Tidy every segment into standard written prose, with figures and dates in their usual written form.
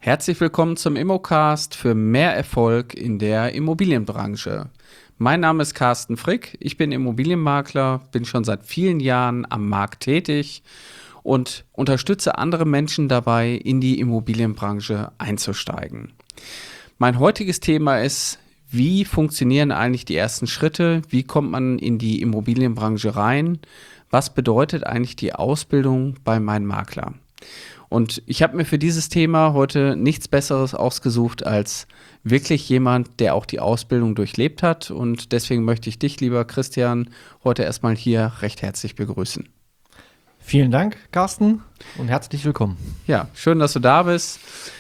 Herzlich willkommen zum Immocast für mehr Erfolg in der Immobilienbranche. Mein Name ist Carsten Frick, ich bin Immobilienmakler, bin schon seit vielen Jahren am Markt tätig und unterstütze andere Menschen dabei, in die Immobilienbranche einzusteigen. Mein heutiges Thema ist, wie funktionieren eigentlich die ersten Schritte? Wie kommt man in die Immobilienbranche rein? Was bedeutet eigentlich die Ausbildung bei meinem Makler? Und ich habe mir für dieses Thema heute nichts Besseres ausgesucht als wirklich jemand, der auch die Ausbildung durchlebt hat. Und deswegen möchte ich dich, lieber Christian, heute erstmal hier recht herzlich begrüßen. Vielen Dank, Carsten, und herzlich willkommen. Ja, schön, dass du da bist.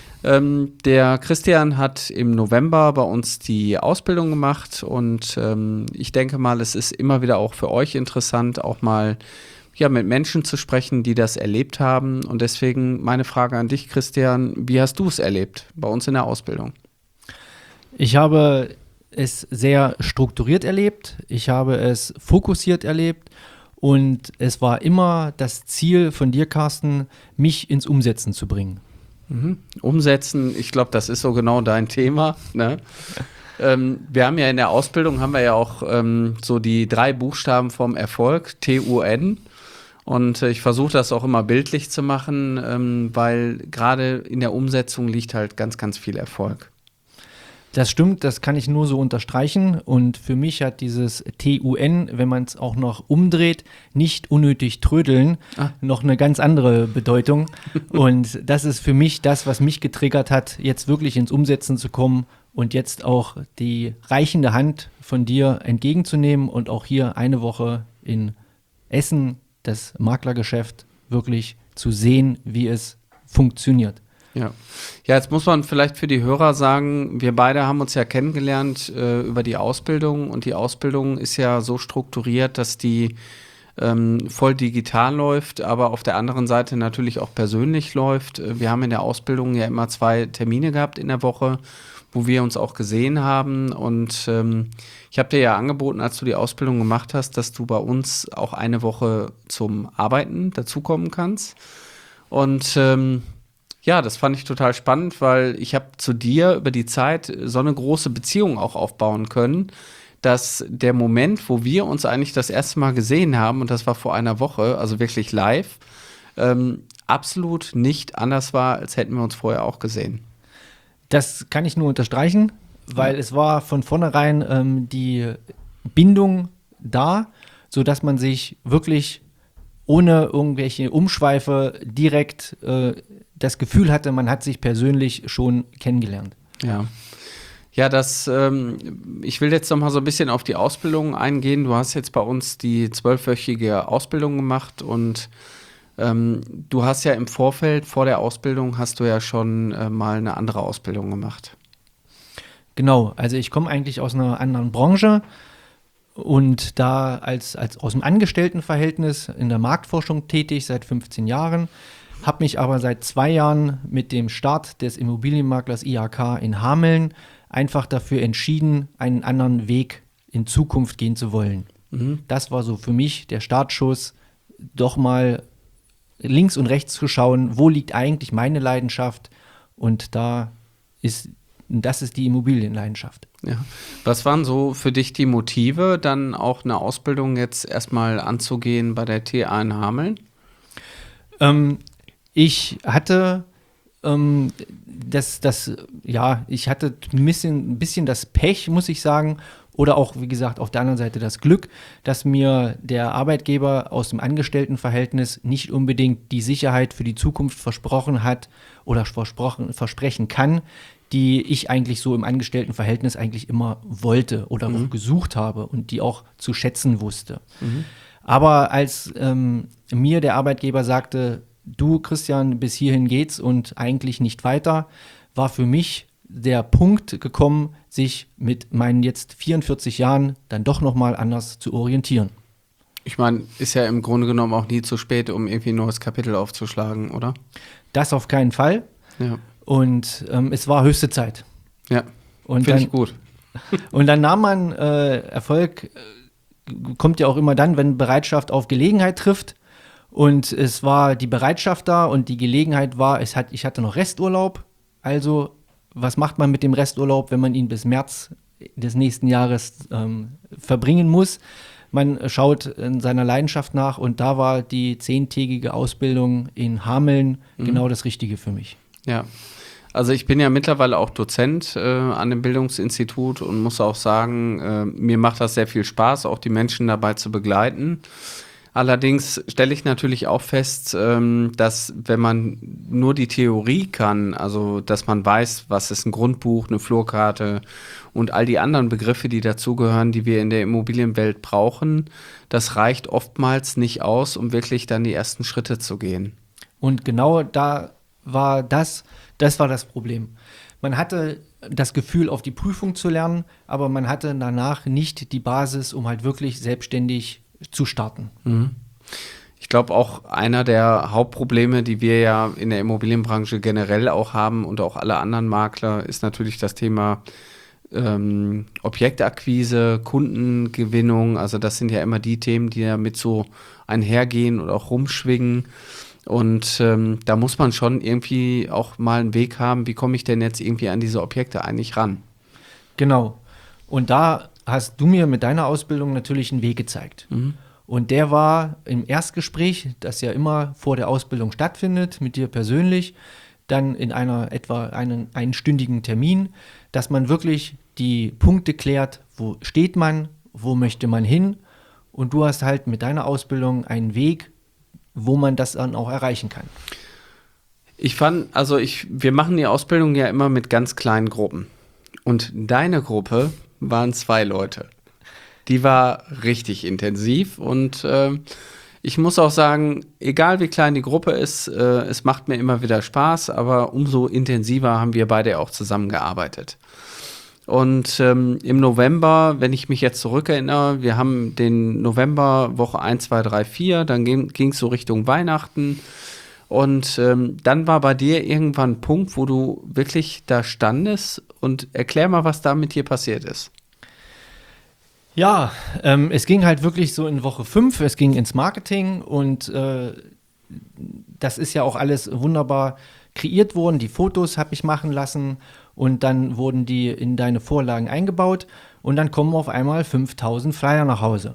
Der Christian hat im November bei uns die Ausbildung gemacht und ich denke mal, es ist immer wieder auch für euch interessant, auch mal mit Menschen zu sprechen, die das erlebt haben. Und deswegen meine Frage an dich, Christian, wie hast du es erlebt bei uns in der Ausbildung? Ich habe es sehr strukturiert erlebt, ich habe es fokussiert erlebt und es war immer das Ziel von dir, Carsten, mich ins Umsetzen zu bringen. Umsetzen, ich glaube, das ist so genau dein Thema, ne? Wir haben ja in der Ausbildung, auch so die 3 Buchstaben vom Erfolg, TUN. Und ich versuche das auch immer bildlich zu machen, weil gerade in der Umsetzung liegt halt ganz, ganz viel Erfolg. Das stimmt, das kann ich nur so unterstreichen. Und für mich hat dieses TUN, wenn man es auch noch umdreht, nicht unnötig trödeln, noch eine ganz andere Bedeutung. Und das ist für mich das, was mich getriggert hat, jetzt wirklich ins Umsetzen zu kommen und jetzt auch die reichende Hand von dir entgegenzunehmen und auch hier eine Woche in Essen das Maklergeschäft wirklich zu sehen, wie es funktioniert. Ja, jetzt muss man vielleicht für die Hörer sagen, wir beide haben uns ja kennengelernt über die Ausbildung und die Ausbildung ist ja so strukturiert, dass die voll digital läuft, aber auf der anderen Seite natürlich auch persönlich läuft. Wir haben in der Ausbildung ja immer 2 Termine gehabt in der Woche, wo wir uns auch gesehen haben und ich habe dir ja angeboten, als du die Ausbildung gemacht hast, dass du bei uns auch eine Woche zum Arbeiten dazukommen kannst und das fand ich total spannend, weil ich habe zu dir über die Zeit so eine große Beziehung auch aufbauen können, dass der Moment, wo wir uns eigentlich das erste Mal gesehen haben, und das war vor einer Woche, also wirklich live, absolut nicht anders war, als hätten wir uns vorher auch gesehen. Das kann ich nur unterstreichen, weil es war von vornherein die Bindung da, sodass man sich wirklich ohne irgendwelche Umschweife direkt das Gefühl hatte, man hat sich persönlich schon kennengelernt. Ja, ich will jetzt noch mal so ein bisschen auf die Ausbildung eingehen. Du hast jetzt bei uns die 12-wöchige Ausbildung gemacht und du hast ja im Vorfeld, vor der Ausbildung, hast du ja schon mal eine andere Ausbildung gemacht. Genau, also ich komme eigentlich aus einer anderen Branche und da als aus dem Angestelltenverhältnis in der Marktforschung tätig seit 15 Jahren, habe mich aber seit 2 Jahren mit dem Start des Immobilienmaklers IHK in Hameln einfach dafür entschieden, einen anderen Weg in Zukunft gehen zu wollen. Das war so für mich der Startschuss, doch mal links und rechts zu schauen, wo liegt eigentlich meine Leidenschaft und das ist die Immobilienleidenschaft. Ja. Was waren so für dich die Motive, dann auch eine Ausbildung jetzt erstmal anzugehen bei der TA in Hameln? Ich hatte ich hatte ein bisschen das Pech, muss ich sagen, oder auch, wie gesagt, auf der anderen Seite das Glück, dass mir der Arbeitgeber aus dem Angestelltenverhältnis nicht unbedingt die Sicherheit für die Zukunft versprochen hat oder versprechen kann, die ich eigentlich so im Angestelltenverhältnis eigentlich immer wollte oder auch gesucht habe und die auch zu schätzen wusste. Aber als mir der Arbeitgeber sagte, du Christian, bis hierhin geht's und eigentlich nicht weiter, war für mich der Punkt gekommen, sich mit meinen jetzt 44 Jahren dann doch nochmal anders zu orientieren. Ich meine, ist ja im Grunde genommen auch nie zu spät, um irgendwie ein neues Kapitel aufzuschlagen, oder? Das auf keinen Fall. Ja. Und es war höchste Zeit. Ja, finde ich gut. Und dann nahm man Erfolg, kommt ja auch immer dann, wenn Bereitschaft auf Gelegenheit trifft. Und es war die Bereitschaft da und die Gelegenheit war, ich hatte noch Resturlaub Also, was macht man mit dem Resturlaub, wenn man ihn bis März des nächsten Jahres verbringen muss? Man schaut in seiner Leidenschaft nach und da war die 10-tägige Ausbildung in Hameln genau das Richtige für mich. Ja, also ich bin ja mittlerweile auch Dozent an dem Bildungsinstitut und muss auch sagen, mir macht das sehr viel Spaß, auch die Menschen dabei zu begleiten. Allerdings stelle ich natürlich auch fest, dass wenn man nur die Theorie kann, also dass man weiß, was ist ein Grundbuch, eine Flurkarte und all die anderen Begriffe, die dazugehören, die wir in der Immobilienwelt brauchen, das reicht oftmals nicht aus, um wirklich dann die ersten Schritte zu gehen. Und genau da war das war das Problem. Man hatte das Gefühl, auf die Prüfung zu lernen, aber man hatte danach nicht die Basis, um halt wirklich selbstständig zu starten. Ich glaube auch einer der Hauptprobleme, die wir ja in der Immobilienbranche generell auch haben und auch alle anderen Makler, ist natürlich das Thema Objektakquise, Kundengewinnung. Also das sind ja immer die Themen, die ja mit so einhergehen und auch rumschwingen. Und da muss man schon irgendwie auch mal einen Weg haben, wie komme ich denn jetzt irgendwie an diese Objekte eigentlich ran? Genau. Und da hast du mir mit deiner Ausbildung natürlich einen Weg gezeigt. Und der war im Erstgespräch, das ja immer vor der Ausbildung stattfindet, mit dir persönlich, dann in etwa einen einstündigen Termin, dass man wirklich die Punkte klärt, wo steht man, wo möchte man hin. Und du hast halt mit deiner Ausbildung einen Weg, wo man das dann auch erreichen kann. Wir machen die Ausbildung ja immer mit ganz kleinen Gruppen. Und deine Gruppe waren 2 Leute. Die war richtig intensiv und ich muss auch sagen, egal wie klein die Gruppe ist, es macht mir immer wieder Spaß, aber umso intensiver haben wir beide auch zusammengearbeitet. Und im November, wenn ich mich jetzt zurückerinnere, wir haben den November Woche 1, 2, 3, 4, dann ging es so Richtung Weihnachten. Und dann war bei dir irgendwann ein Punkt, wo du wirklich da standest und erklär mal, was da mit dir passiert ist. Ja, es ging halt wirklich so in Woche 5, es ging ins Marketing und das ist ja auch alles wunderbar kreiert worden. Die Fotos habe ich machen lassen und dann wurden die in deine Vorlagen eingebaut und dann kommen auf einmal 5000 Flyer nach Hause.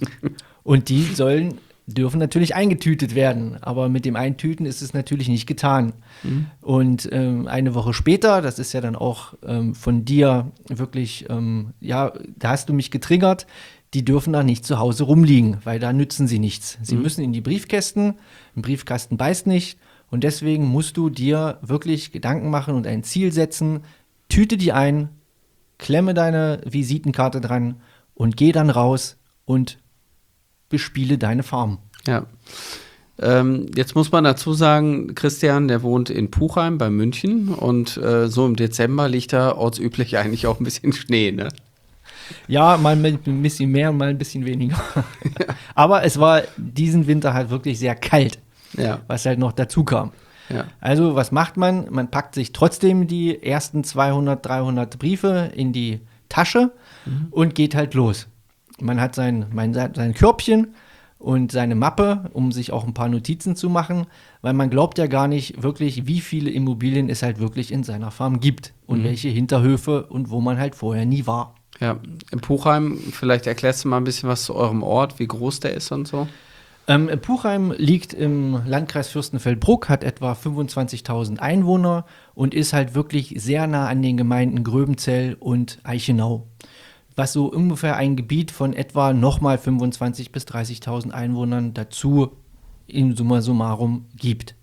Und die dürfen natürlich eingetütet werden, aber mit dem Eintüten ist es natürlich nicht getan. Und eine Woche später, das ist ja dann auch von dir wirklich, da hast du mich getriggert, die dürfen da nicht zu Hause rumliegen, weil da nützen sie nichts. Sie müssen in die Briefkästen, ein Briefkasten beißt nicht und deswegen musst du dir wirklich Gedanken machen und ein Ziel setzen, tüte die ein, klemme deine Visitenkarte dran und geh dann raus und bespiele deine Farm. Ja. Jetzt muss man dazu sagen, Christian, der wohnt in Puchheim bei München und so im Dezember liegt da ortsüblich eigentlich auch ein bisschen Schnee, ne? Ja, mal ein bisschen mehr, mal ein bisschen weniger. Aber es war diesen Winter halt wirklich sehr kalt, was halt noch dazu kam. Ja. Also was macht man? Man packt sich trotzdem die ersten 200, 300 Briefe in die Tasche und geht halt los. Man hat sein Körbchen und seine Mappe, um sich auch ein paar Notizen zu machen, weil man glaubt ja gar nicht wirklich, wie viele Immobilien es halt wirklich in seiner Farm gibt und welche Hinterhöfe und wo man halt vorher nie war. Ja, in Puchheim, vielleicht erklärst du mal ein bisschen was zu eurem Ort, wie groß der ist und so. Puchheim liegt im Landkreis Fürstenfeldbruck, hat etwa 25.000 Einwohner und ist halt wirklich sehr nah an den Gemeinden Gröbenzell und Eichenau, was so ungefähr ein Gebiet von etwa nochmal 25.000 bis 30.000 Einwohnern dazu in summa summarum gibt.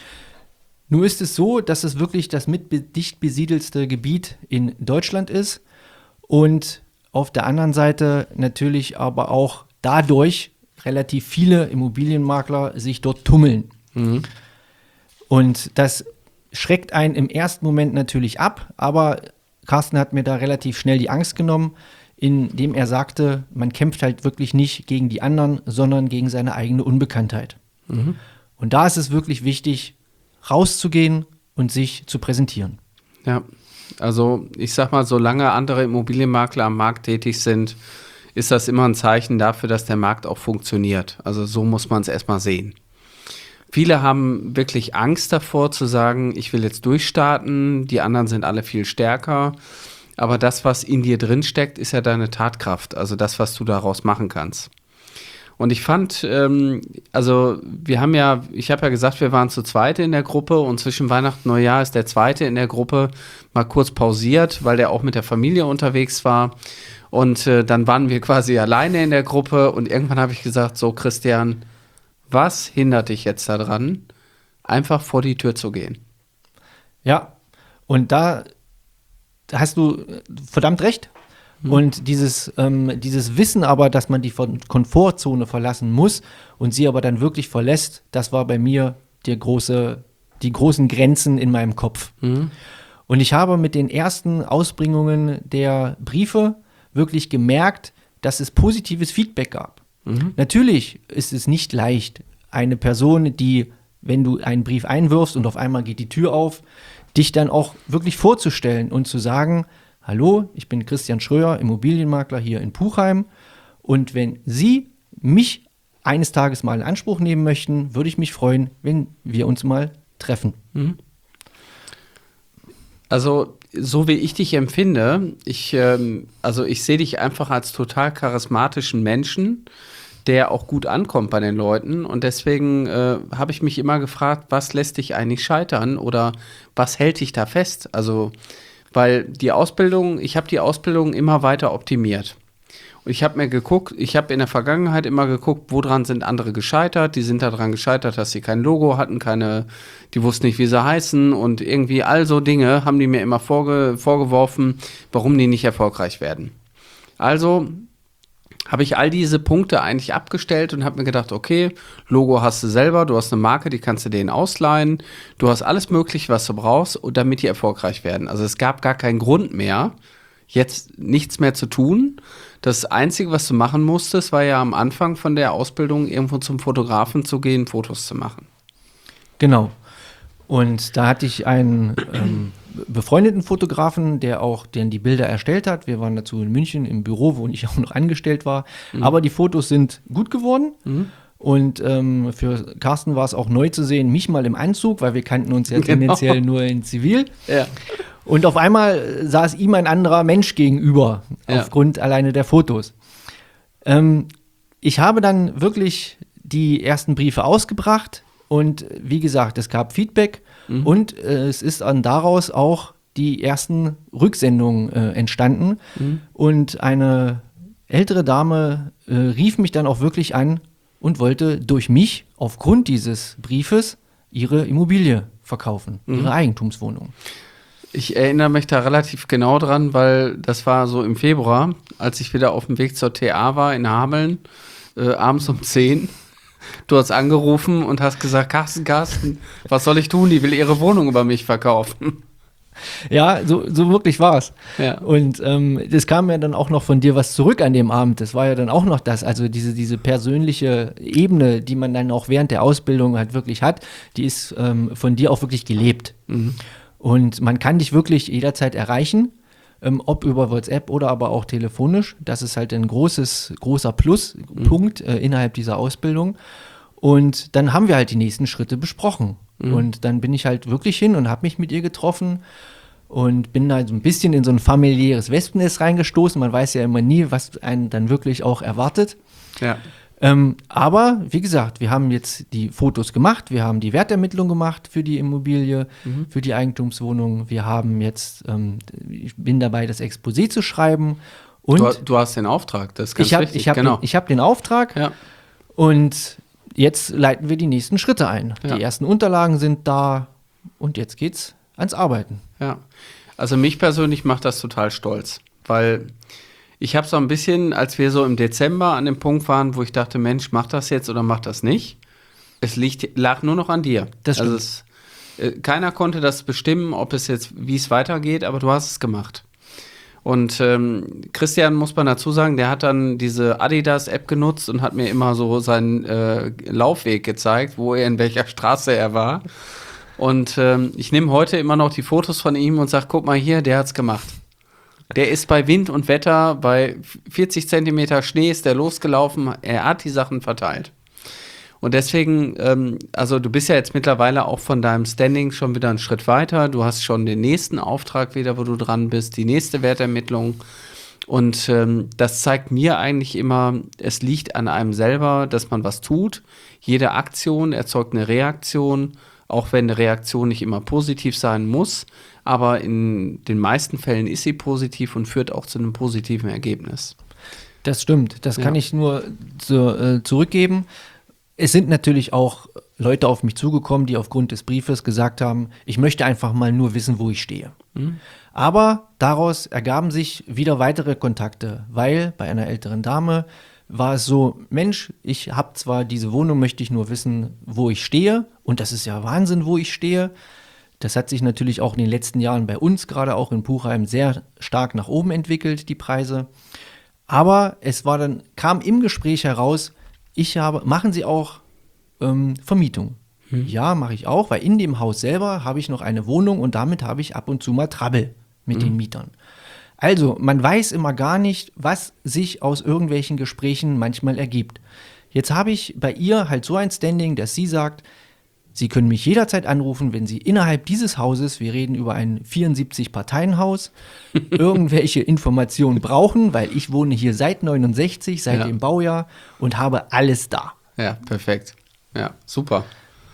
Nun ist es so, dass es wirklich das dicht besiedelste Gebiet in Deutschland ist und auf der anderen Seite natürlich aber auch dadurch relativ viele Immobilienmakler sich dort tummeln. Und das schreckt einen im ersten Moment natürlich ab, aber Carsten hat mir da relativ schnell die Angst genommen, indem er sagte, man kämpft halt wirklich nicht gegen die anderen, sondern gegen seine eigene Unbekanntheit. Und da ist es wirklich wichtig, rauszugehen und sich zu präsentieren. Ja, also ich sag mal, solange andere Immobilienmakler am Markt tätig sind, ist das immer ein Zeichen dafür, dass der Markt auch funktioniert. Also so muss man es erstmal sehen. Viele haben wirklich Angst davor zu sagen, ich will jetzt durchstarten, die anderen sind alle viel stärker. Aber das, was in dir drin steckt, ist ja deine Tatkraft, also das, was du daraus machen kannst. Und ich fand, also ich habe ja gesagt, wir waren zu zweit in der Gruppe und zwischen Weihnachten und Neujahr ist der zweite in der Gruppe mal kurz pausiert, weil der auch mit der Familie unterwegs war. Und dann waren wir quasi alleine in der Gruppe und irgendwann habe ich gesagt, so Christian, was hindert dich jetzt daran, einfach vor die Tür zu gehen? Ja, und da hast du verdammt recht. Und dieses Wissen aber, dass man die Komfortzone verlassen muss und sie aber dann wirklich verlässt, das war bei mir die großen Grenzen in meinem Kopf. Und ich habe mit den ersten Ausbringungen der Briefe wirklich gemerkt, dass es positives Feedback gab. Natürlich ist es nicht leicht, eine Person, die, wenn du einen Brief einwirfst und auf einmal geht die Tür auf, dich dann auch wirklich vorzustellen und zu sagen, hallo, ich bin Christian Schröer, Immobilienmakler hier in Puchheim und wenn Sie mich eines Tages mal in Anspruch nehmen möchten, würde ich mich freuen, wenn wir uns mal treffen. Also, so wie ich dich empfinde, ich sehe dich einfach als total charismatischen Menschen, der auch gut ankommt bei den Leuten und deswegen habe ich mich immer gefragt, was lässt dich eigentlich scheitern oder was hält dich da fest? Also, weil ich habe die Ausbildung immer weiter optimiert. Und ich habe in der Vergangenheit immer geguckt, woran sind andere gescheitert. Die sind daran gescheitert, dass sie kein Logo hatten, die wussten nicht, wie sie heißen und irgendwie all so Dinge haben die mir immer vorgeworfen, warum die nicht erfolgreich werden. Also habe ich all diese Punkte eigentlich abgestellt und habe mir gedacht, okay, Logo hast du selber, du hast eine Marke, die kannst du denen ausleihen, du hast alles Mögliche, was du brauchst, damit die erfolgreich werden. Also es gab gar keinen Grund mehr, jetzt nichts mehr zu tun. Das Einzige, was du machen musstest, war ja am Anfang von der Ausbildung irgendwo zum Fotografen zu gehen, Fotos zu machen. Genau. Und da hatte ich einen befreundeten Fotografen, der die Bilder erstellt hat. Wir waren dazu in München im Büro, wo ich auch noch angestellt war. Aber die Fotos sind gut geworden. Und für Carsten war es auch neu zu sehen, mich mal im Anzug, weil wir kannten uns ja tendenziell nur in Zivil. Ja. Und auf einmal saß ihm ein anderer Mensch gegenüber, aufgrund alleine der Fotos. Ich habe dann wirklich die ersten Briefe ausgebracht und wie gesagt, es gab Feedback und es ist dann daraus auch die ersten Rücksendungen entstanden. Und eine ältere Dame rief mich dann auch wirklich an und wollte durch mich aufgrund dieses Briefes ihre Immobilie verkaufen, ihre Eigentumswohnung. Ich erinnere mich da relativ genau dran, weil das war so im Februar, als ich wieder auf dem Weg zur TA war in Hameln, abends um 10. Du hast angerufen und hast gesagt, Carsten, was soll ich tun? Die will ihre Wohnung über mich verkaufen. Ja, so wirklich war es. Ja. Und es kam ja dann auch noch von dir was zurück an dem Abend. Das war ja dann auch noch das, also diese persönliche Ebene, die man dann auch während der Ausbildung halt wirklich hat, die ist von dir auch wirklich gelebt. Und man kann dich wirklich jederzeit erreichen, ob über WhatsApp oder aber auch telefonisch. Das ist halt ein großer Pluspunkt innerhalb dieser Ausbildung. Und dann haben wir halt die nächsten Schritte besprochen. Und dann bin ich halt wirklich hin und habe mich mit ihr getroffen und bin da so ein bisschen in so ein familiäres Wespennest reingestoßen. Man weiß ja immer nie, was einen dann wirklich auch erwartet. Ja. Aber wie gesagt, wir haben jetzt die Fotos gemacht, wir haben die Wertermittlung gemacht für die Immobilie, für die Eigentumswohnung. Wir haben jetzt, ich bin dabei, das Exposé zu schreiben. Und du hast den Auftrag, das ist ganz wichtig. Ich habe den Auftrag und jetzt leiten wir die nächsten Schritte ein. Ja. Die ersten Unterlagen sind da und jetzt geht's ans Arbeiten. Ja, also mich persönlich macht das total stolz, weil ich habe so ein bisschen, als wir so im Dezember an dem Punkt waren, wo ich dachte, Mensch, mach das jetzt oder mach das nicht. Es lag nur noch an dir. Das stimmt. Also keiner konnte das bestimmen, wie es weitergeht, aber du hast es gemacht. Und Christian, muss man dazu sagen, der hat dann diese Adidas-App genutzt und hat mir immer so seinen Laufweg gezeigt, in welcher Straße er war. Und ich nehme heute immer noch die Fotos von ihm und sage, guck mal hier, der hat's gemacht. Der ist bei Wind und Wetter, bei 40 Zentimeter Schnee ist der losgelaufen, er hat die Sachen verteilt. Und deswegen, also du bist ja jetzt mittlerweile auch von deinem Standing schon wieder einen Schritt weiter. Du hast schon den nächsten Auftrag wieder, wo du dran bist, die nächste Wertermittlung. Und das zeigt mir eigentlich immer, es liegt an einem selber, dass man was tut. Jede Aktion erzeugt eine Reaktion, auch wenn eine Reaktion nicht immer positiv sein muss. Aber in den meisten Fällen ist sie positiv und führt auch zu einem positiven Ergebnis. Das stimmt, das kann ich nur zurückgeben. Es sind natürlich auch Leute auf mich zugekommen, die aufgrund des Briefes gesagt haben, ich möchte einfach mal nur wissen, wo ich stehe. Aber daraus ergaben sich wieder weitere Kontakte, weil bei einer älteren Dame war es so, Mensch, ich habe zwar diese Wohnung, möchte ich nur wissen, wo ich stehe. Und das ist ja Wahnsinn, wo ich stehe. Das hat sich natürlich auch in den letzten Jahren bei uns, gerade auch in Puchheim, sehr stark nach oben entwickelt, die Preise. Aber es war dann, kam im Gespräch heraus, machen Sie auch Vermietung? Ja, mache ich auch, weil in dem Haus selber habe ich noch eine Wohnung und damit habe ich ab und zu mal Trouble mit den Mietern. Also, man weiß immer gar nicht, was sich aus irgendwelchen Gesprächen manchmal ergibt. Jetzt habe ich bei ihr halt so ein Standing, dass sie sagt, Sie können mich jederzeit anrufen, wenn Sie innerhalb dieses Hauses, wir reden über ein 74-Parteien-Haus, irgendwelche Informationen brauchen, weil ich wohne hier seit 69, seit dem Baujahr und habe alles da. Ja, perfekt. Ja, super.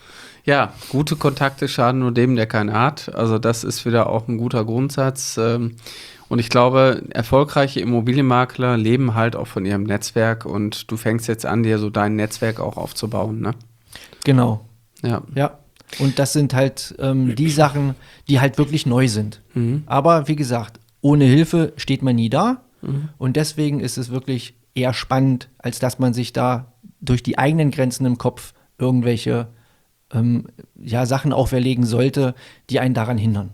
Ja, gute Kontakte schaden nur dem, der keine hat. Also das ist wieder auch ein guter Grundsatz. Und ich glaube, erfolgreiche Immobilienmakler leben halt auch von ihrem Netzwerk und du fängst jetzt an, dir so dein Netzwerk auch aufzubauen, ne? Genau. Ja. Und das sind halt die Sachen, die halt wirklich neu sind. Aber wie gesagt, ohne Hilfe steht man nie da. Und deswegen ist es wirklich eher spannend, als dass man sich da durch die eigenen Grenzen im Kopf irgendwelche Sachen auferlegen sollte, die einen daran hindern.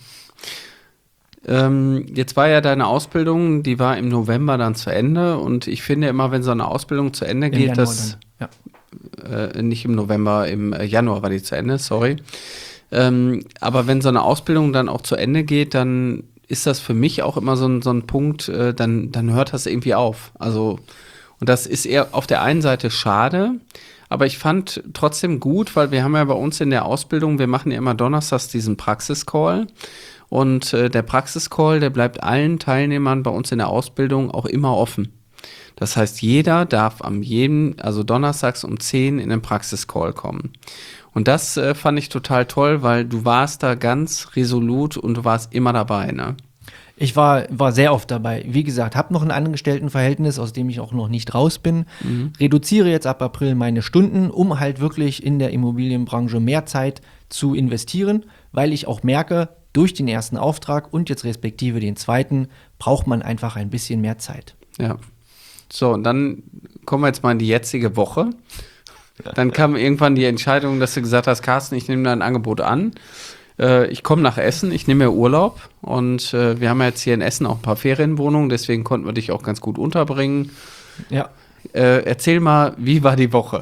Jetzt war ja deine Ausbildung, die war im November dann zu Ende und ich finde immer, wenn so eine Ausbildung zu Ende geht, nicht im November, im Januar war die zu Ende, sorry. Aber wenn so eine Ausbildung dann auch zu Ende geht, dann ist das für mich auch immer so ein Punkt, dann hört das irgendwie auf. Also, und das ist eher auf der einen Seite schade, aber ich fand trotzdem gut, weil wir haben ja bei uns in der Ausbildung, wir machen ja immer donnerstags diesen Praxiscall und der Praxiscall, der bleibt allen Teilnehmern bei uns in der Ausbildung auch immer offen. Das heißt, jeder darf also donnerstags um 10 in den Praxiscall kommen. Und das fand ich total toll, weil du warst da ganz resolut und du warst immer dabei, ne? Ich war sehr oft dabei. Wie gesagt, habe noch ein Angestelltenverhältnis, aus dem ich auch noch nicht raus bin. Reduziere jetzt ab April meine Stunden, um halt wirklich in der Immobilienbranche mehr Zeit zu investieren, weil ich auch merke, durch den ersten Auftrag und jetzt respektive den zweiten, braucht man einfach ein bisschen mehr Zeit. Ja. So, und dann kommen wir jetzt mal in die jetzige Woche. Dann kam irgendwann die Entscheidung, dass du gesagt hast, Carsten, ich nehme dein Angebot an. Ich komme nach Essen, ich nehme mir Urlaub und wir haben jetzt hier in Essen auch ein paar Ferienwohnungen, deswegen konnten wir dich auch ganz gut unterbringen. Ja. Erzähl mal, wie war die Woche?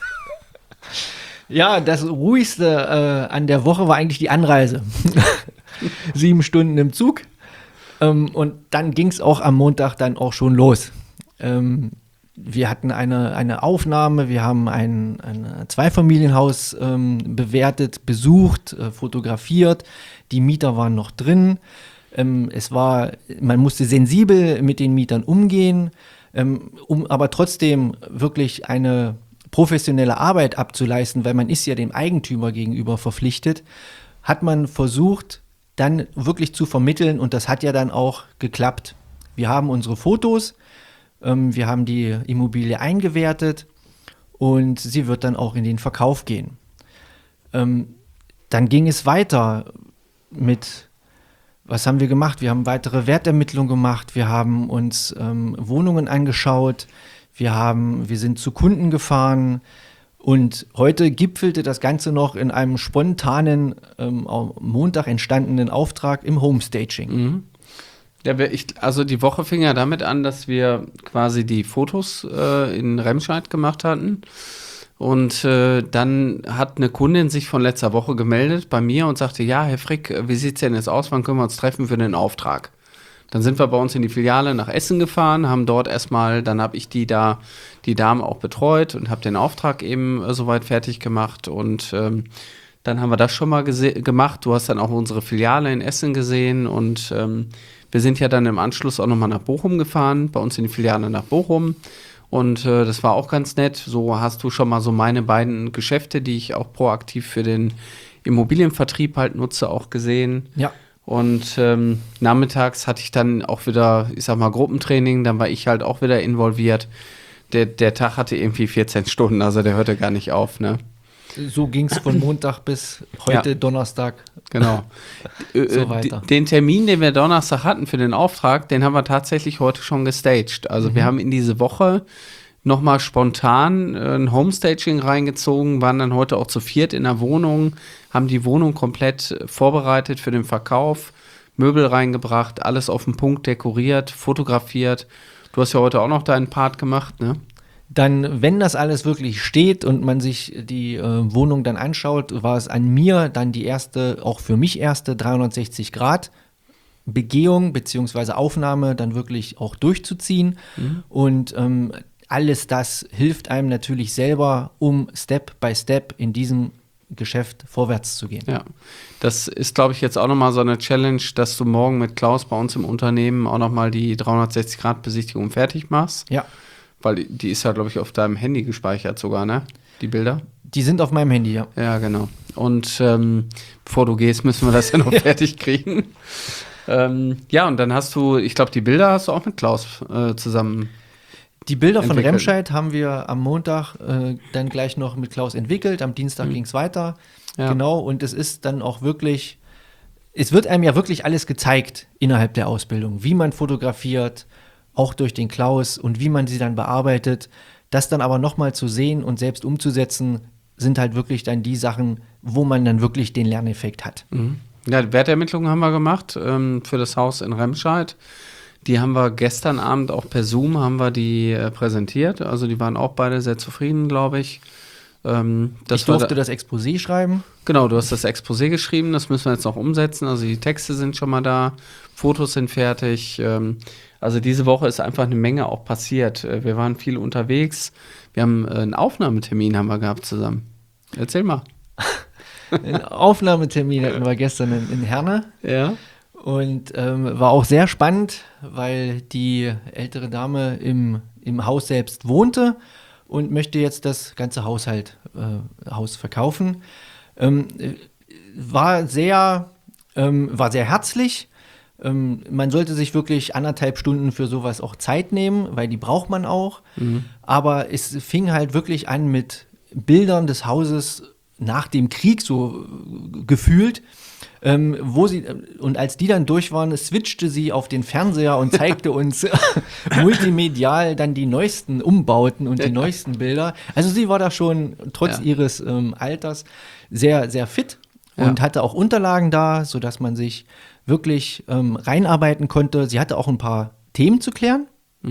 Ja, das Ruhigste an der Woche war eigentlich die Anreise. 7 Stunden im Zug und dann ging es auch am Montag dann auch schon los. Wir hatten eine Aufnahme, wir haben ein Zweifamilienhaus bewertet, besucht, fotografiert. Die Mieter waren noch drin. Man musste sensibel mit den Mietern umgehen, um aber trotzdem wirklich eine professionelle Arbeit abzuleisten, weil man ist ja dem Eigentümer gegenüber verpflichtet, hat man versucht, dann wirklich zu vermitteln und das hat ja dann auch geklappt. Wir haben unsere Fotos, wir haben die Immobilie eingewertet und sie wird dann auch in den Verkauf gehen. Dann ging es weiter mit, was haben wir gemacht? Wir haben weitere Wertermittlungen gemacht, wir haben uns Wohnungen angeschaut, wir sind zu Kunden gefahren und heute gipfelte das Ganze noch in einem spontanen, am Montag entstandenen Auftrag im Homestaging. Mhm. Ja, also die Woche fing ja damit an, dass wir quasi die Fotos in Remscheid gemacht hatten. Und dann hat eine Kundin sich von letzter Woche gemeldet bei mir und sagte, ja, Herr Frick, wie sieht's denn jetzt aus? Wann können wir uns treffen für den Auftrag? Dann sind wir bei uns in die Filiale nach Essen gefahren, haben dort erstmal, dann habe ich die Damen auch betreut und habe den Auftrag eben soweit fertig gemacht und dann haben wir das schon mal gemacht. Du hast dann auch unsere Filiale in Essen gesehen und wir sind ja dann im Anschluss auch nochmal nach Bochum gefahren, bei uns in die Filiale nach Bochum. Und das war auch ganz nett. So hast du schon mal so meine beiden Geschäfte, die ich auch proaktiv für den Immobilienvertrieb halt nutze, auch gesehen. Ja. Und nachmittags hatte ich dann auch wieder, ich sag mal, Gruppentraining. Dann war ich halt auch wieder involviert. Der Tag hatte irgendwie 14 Stunden, also der hörte gar nicht auf, ne? So ging es von Montag bis heute Donnerstag. Genau. So weiter. Den Termin, den wir Donnerstag hatten für den Auftrag, den haben wir tatsächlich heute schon gestaged. Also wir haben in diese Woche nochmal spontan ein Homestaging reingezogen, waren dann heute auch zu viert in der Wohnung, haben die Wohnung komplett vorbereitet für den Verkauf, Möbel reingebracht, alles auf den Punkt dekoriert, fotografiert. Du hast ja heute auch noch deinen Part gemacht, ne? Dann, wenn das alles wirklich steht und man sich die Wohnung dann anschaut, war es an mir dann die erste, auch für mich erste 360-Grad-Begehung bzw. Aufnahme dann wirklich auch durchzuziehen. Und alles das hilft einem natürlich selber, um Step by Step in diesem Geschäft vorwärts zu gehen. Ja, das ist, glaube ich, jetzt auch nochmal so eine Challenge, dass du morgen mit Klaus bei uns im Unternehmen auch nochmal die 360-Grad-Besichtigung fertig machst. Ja. Weil die ist ja, glaube ich, auf deinem Handy gespeichert sogar, ne? Die Bilder. Die sind auf meinem Handy, ja. Ja, genau. Und bevor du gehst, müssen wir das ja noch fertig kriegen. Ja, und dann hast du, ich glaube, die Bilder hast du auch mit Klaus zusammen. Die Bilder von entwickelt. Remscheid haben wir am Montag dann gleich noch mit Klaus entwickelt. Am Dienstag ging es weiter. Ja. Genau, und es ist dann auch wirklich, es wird einem ja wirklich alles gezeigt innerhalb der Ausbildung, wie man fotografiert, auch durch den Klaus und wie man sie dann bearbeitet. Das dann aber nochmal zu sehen und selbst umzusetzen, sind halt wirklich dann die Sachen, wo man dann wirklich den Lerneffekt hat. Ja, die Wertermittlungen haben wir gemacht für das Haus in Remscheid. Die haben wir gestern Abend auch per Zoom haben wir die präsentiert. Also die waren auch beide sehr zufrieden, glaube ich. Ich durfte das Exposé schreiben. Genau, du hast das Exposé geschrieben, das müssen wir jetzt noch umsetzen. Also die Texte sind schon mal da, Fotos sind fertig. Also diese Woche ist einfach eine Menge auch passiert. Wir waren viel unterwegs. Wir haben einen Aufnahmetermin haben wir gehabt zusammen. Erzähl mal. Einen Aufnahmetermin hatten wir gestern in Herne. Ja. Und war auch sehr spannend, weil die ältere Dame im Haus selbst wohnte und möchte jetzt das ganze Haus verkaufen. War sehr herzlich. Man sollte sich wirklich 1,5 Stunden für sowas auch Zeit nehmen, weil die braucht man auch. Aber es fing halt wirklich an mit Bildern des Hauses nach dem Krieg, so gefühlt. Und als die dann durch waren, switchte sie auf den Fernseher und zeigte uns multimedial dann die neuesten Umbauten und die neuesten Bilder. Also sie war da schon trotz ihres Alters sehr, sehr fit und hatte auch Unterlagen da, sodass man sich wirklich reinarbeiten konnte. Sie hatte auch ein paar Themen zu klären,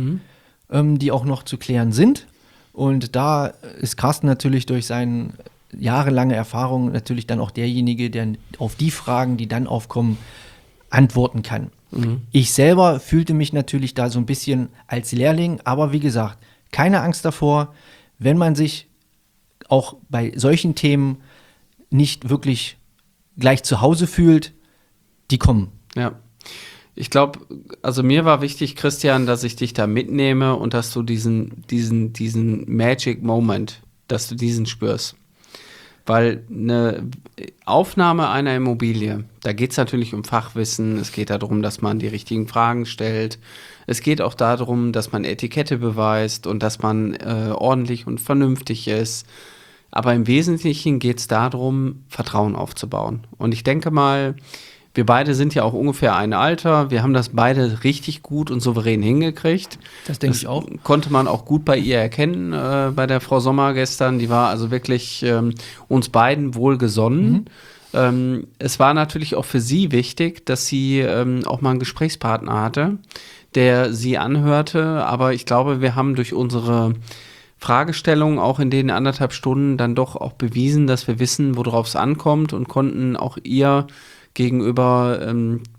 die auch noch zu klären sind. Und da ist Carsten natürlich durch seinen jahrelange Erfahrung natürlich dann auch derjenige, der auf die Fragen, die dann aufkommen, antworten kann. Ich selber fühlte mich natürlich da so ein bisschen als Lehrling, aber wie gesagt, keine Angst davor, wenn man sich auch bei solchen Themen nicht wirklich gleich zu Hause fühlt, die kommen. Ja. Ich glaube, also mir war wichtig, Christian, dass ich dich da mitnehme und dass du diesen Magic Moment, dass du diesen spürst. Weil eine Aufnahme einer Immobilie, da geht es natürlich um Fachwissen, es geht darum, dass man die richtigen Fragen stellt, es geht auch darum, dass man Etikette beweist und dass man ordentlich und vernünftig ist. Aber im Wesentlichen geht es darum, Vertrauen aufzubauen. Und ich denke mal, wir beide sind ja auch ungefähr ein Alter. Wir haben das beide richtig gut und souverän hingekriegt. Das denke ich auch. Konnte man auch gut bei ihr erkennen, bei der Frau Sommer gestern. Die war also wirklich uns beiden wohlgesonnen. Es war natürlich auch für sie wichtig, dass sie auch mal einen Gesprächspartner hatte, der sie anhörte. Aber ich glaube, wir haben durch unsere Fragestellung auch in den 1,5 Stunden dann doch auch bewiesen, dass wir wissen, worauf es ankommt und konnten auch ihr gegenüber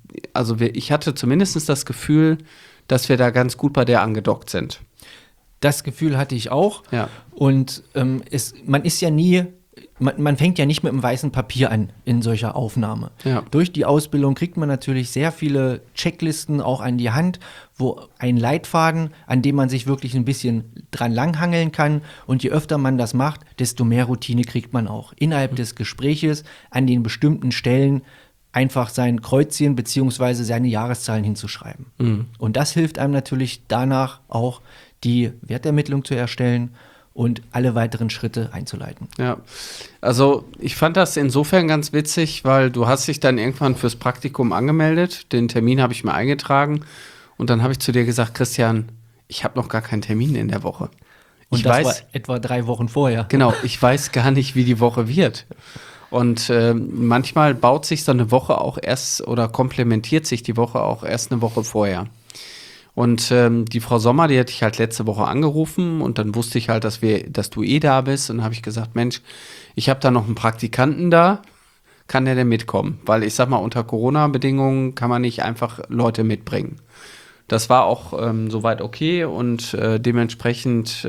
ich hatte zumindest das Gefühl, dass wir da ganz gut bei der angedockt sind. Das Gefühl hatte ich auch. Ja. Und man ist ja nie, man fängt ja nicht mit einem weißen Papier an in solcher Aufnahme. Ja. Durch die Ausbildung kriegt man natürlich sehr viele Checklisten auch an die Hand, wo ein Leitfaden, an dem man sich wirklich ein bisschen dran langhangeln kann. Und je öfter man das macht, desto mehr Routine kriegt man auch. Innerhalb des Gespräches an den bestimmten Stellen einfach sein Kreuzchen bzw. seine Jahreszahlen hinzuschreiben. Mhm. Und das hilft einem natürlich danach auch, die Wertermittlung zu erstellen und alle weiteren Schritte einzuleiten. Ja, also ich fand das insofern ganz witzig, weil du hast dich dann irgendwann fürs Praktikum angemeldet, den Termin habe ich mir eingetragen und dann habe ich zu dir gesagt, Christian, ich habe noch gar keinen Termin in der Woche. Und das war etwa 3 Wochen vorher. Genau, ich weiß gar nicht, wie die Woche wird. Und manchmal baut sich so eine Woche auch erst oder komplementiert sich die Woche auch erst eine Woche vorher. Und die Frau Sommer, die hatte ich halt letzte Woche angerufen und dann wusste ich halt, dass du da bist. Und dann habe ich gesagt, Mensch, ich habe da noch einen Praktikanten da, kann der denn mitkommen? Weil ich sag mal, unter Corona-Bedingungen kann man nicht einfach Leute mitbringen. Das war auch soweit okay und dementsprechend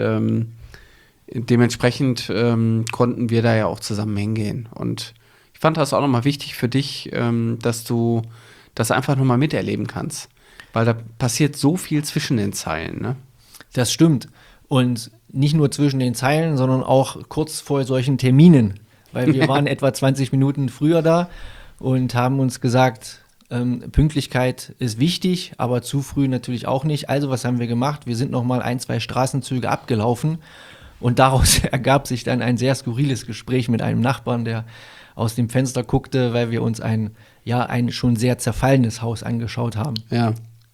konnten wir da ja auch zusammen hingehen. Und ich fand das auch nochmal wichtig für dich, dass du das einfach nochmal miterleben kannst. Weil da passiert so viel zwischen den Zeilen, ne? Das stimmt. Und nicht nur zwischen den Zeilen, sondern auch kurz vor solchen Terminen. Weil wir waren etwa 20 Minuten früher da und haben uns gesagt, Pünktlichkeit ist wichtig, aber zu früh natürlich auch nicht. Also was haben wir gemacht? Wir sind nochmal 1, 2 Straßenzüge abgelaufen und daraus ergab sich dann ein sehr skurriles Gespräch mit einem Nachbarn, der aus dem Fenster guckte, weil wir uns ein schon sehr zerfallenes Haus angeschaut haben. Ja.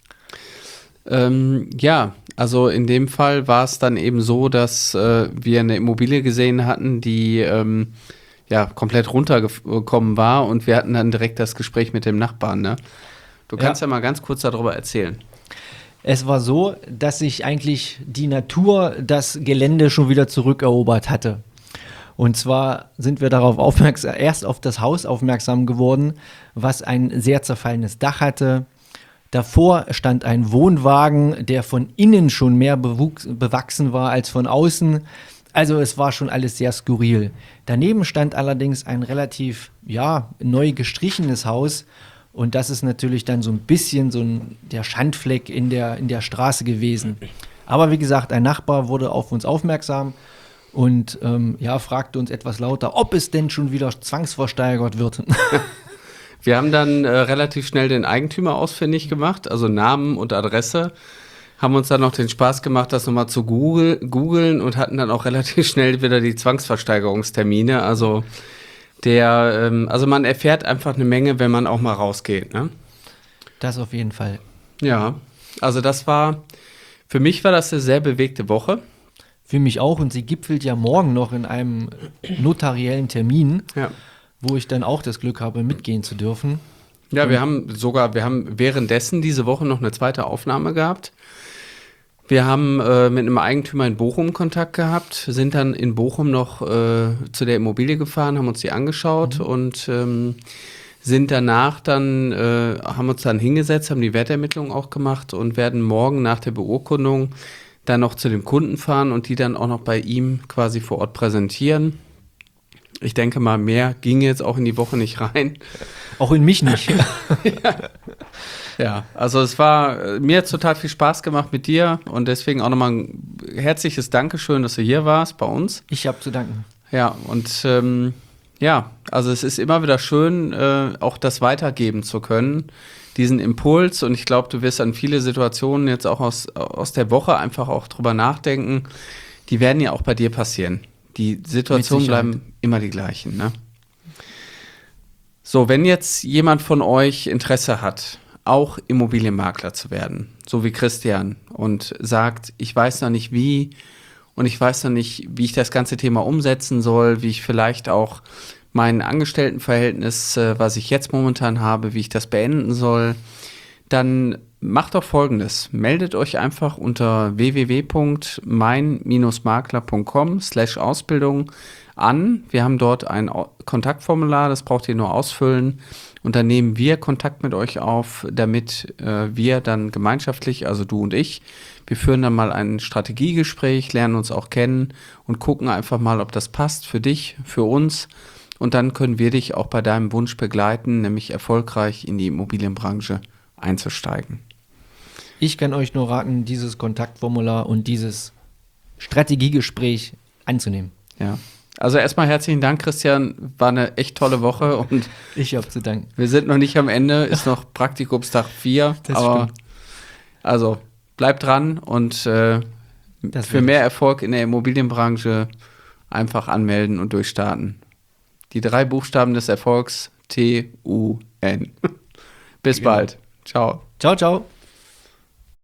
Also in dem Fall war es dann eben so, dass wir eine Immobilie gesehen hatten, die komplett runtergekommen war und wir hatten dann direkt das Gespräch mit dem Nachbarn, ne? Du kannst ja mal ganz kurz darüber erzählen. Es war so, dass sich eigentlich die Natur das Gelände schon wieder zurückerobert hatte. Und zwar sind wir erst auf das Haus aufmerksam geworden, was ein sehr zerfallenes Dach hatte. Davor stand ein Wohnwagen, der von innen schon mehr bewachsen war als von außen. Also es war schon alles sehr skurril. Daneben stand allerdings ein relativ neu gestrichenes Haus. Und das ist natürlich dann so ein bisschen der Schandfleck in der Straße gewesen. Aber wie gesagt, ein Nachbar wurde auf uns aufmerksam und fragte uns etwas lauter, ob es denn schon wieder zwangsversteigert wird. Wir haben dann relativ schnell den Eigentümer ausfindig gemacht, also Namen und Adresse, haben uns dann noch den Spaß gemacht, das nochmal zu googeln und hatten dann auch relativ schnell wieder die Zwangsversteigerungstermine. Also man erfährt einfach eine Menge, wenn man auch mal rausgeht, ne? Das auf jeden Fall. Ja, also für mich war das eine sehr bewegte Woche. Für mich auch und sie gipfelt ja morgen noch in einem notariellen Termin. Ja. Wo ich dann auch das Glück habe, mitgehen zu dürfen. Ja, wir haben währenddessen diese Woche noch eine zweite Aufnahme gehabt. Wir haben mit einem Eigentümer in Bochum Kontakt gehabt, sind dann in Bochum noch zu der Immobilie gefahren, haben uns die angeschaut und sind danach haben uns dann hingesetzt, haben die Wertermittlung auch gemacht und werden morgen nach der Beurkundung dann noch zu dem Kunden fahren und die dann auch noch bei ihm quasi vor Ort präsentieren. Ich denke mal, mehr ging jetzt auch in die Woche nicht rein. Auch in mich nicht. Ja, also mir hat es total viel Spaß gemacht mit dir und deswegen auch nochmal ein herzliches Dankeschön, dass du hier warst bei uns. Ich habe zu danken. Ja, und also es ist immer wieder schön, auch das weitergeben zu können, diesen Impuls und ich glaube, du wirst an viele Situationen jetzt auch aus der Woche einfach auch drüber nachdenken, die werden ja auch bei dir passieren. Die Situationen bleiben immer die gleichen, ne? So, wenn jetzt jemand von euch Interesse hat, auch Immobilienmakler zu werden, so wie Christian, und sagt, ich weiß noch nicht wie und ich weiß noch nicht, wie ich das ganze Thema umsetzen soll, wie ich vielleicht auch mein Angestelltenverhältnis, was ich jetzt momentan habe, wie ich das beenden soll, dann macht doch Folgendes. Meldet euch einfach unter www.mein-makler.com/Ausbildung an. Wir haben dort ein Kontaktformular, das braucht ihr nur ausfüllen. Und dann nehmen wir Kontakt mit euch auf, damit wir dann gemeinschaftlich, also du und ich, wir führen dann mal ein Strategiegespräch, lernen uns auch kennen und gucken einfach mal, ob das passt für dich, für uns. Und dann können wir dich auch bei deinem Wunsch begleiten, nämlich erfolgreich in die Immobilienbranche einzusteigen. Ich kann euch nur raten, dieses Kontaktformular und dieses Strategiegespräch anzunehmen. Ja. Also erstmal herzlichen Dank, Christian. War eine echt tolle Woche und Ich habe zu danken. wir sind noch nicht am Ende, ist noch Praktikumstag 4. Das aber stimmt. also bleibt dran und für mehr Erfolg in der Immobilienbranche einfach anmelden und durchstarten. Die 3 Buchstaben des Erfolgs, TUN. Bis bald. Ciao. Ciao, ciao.